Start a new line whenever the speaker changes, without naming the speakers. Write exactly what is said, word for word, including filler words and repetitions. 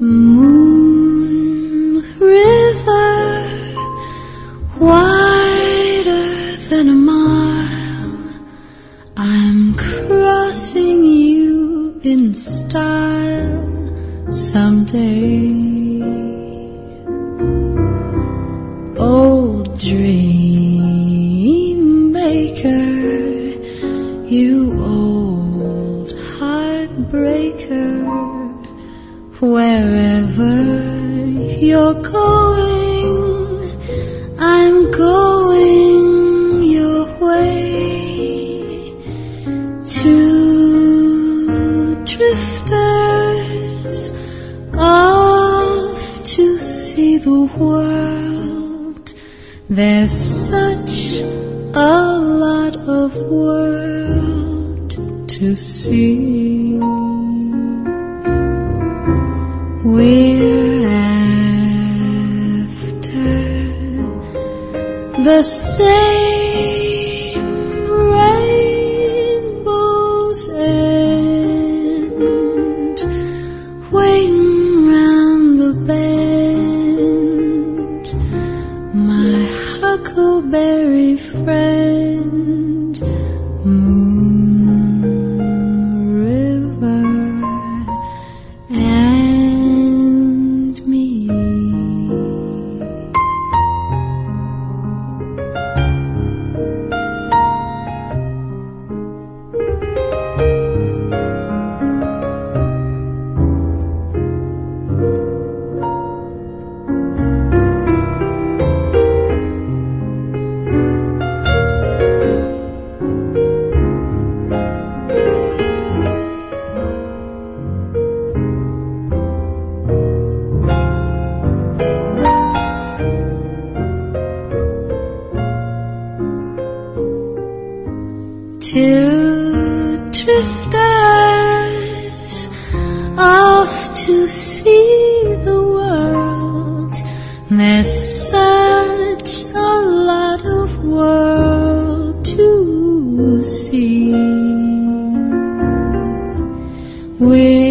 Moon River, wider than a mile, I'm crossing you in style someday. Old dream maker, you old heartbreaker, wherever you're going, I'm going your way. Two drifters off to see the world. There's such a lot of world to see. We're after the same rainbow's end, waiting round the bend, my huckleberry friend, Moon River and me. Two drifters off to see the world. There's such a lot of world to see. We're